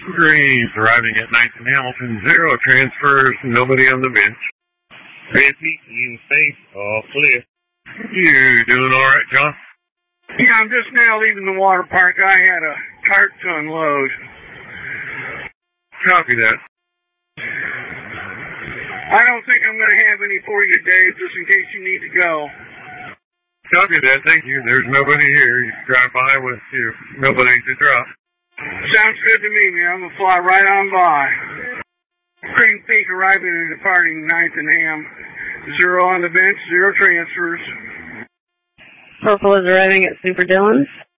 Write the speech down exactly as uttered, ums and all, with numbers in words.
Greens arriving at ninth and Hamilton. Zero transfers, nobody on the bench. Fancy, in safe, all clear. You doing all right, John? Yeah, I'm just now leaving the water park. I had a cart to unload. Copy that. I don't think I'm going to have any for you, Dave, just in case you need to go. Copy that, thank you. There's nobody here. You can drive by with you. Nobody to drop. Sounds good to me, man. I'm going to fly right on by. Green Peak arriving and departing ninth and Ham. Zero on the bench, zero transfers. Purple is arriving at Super Dillon's.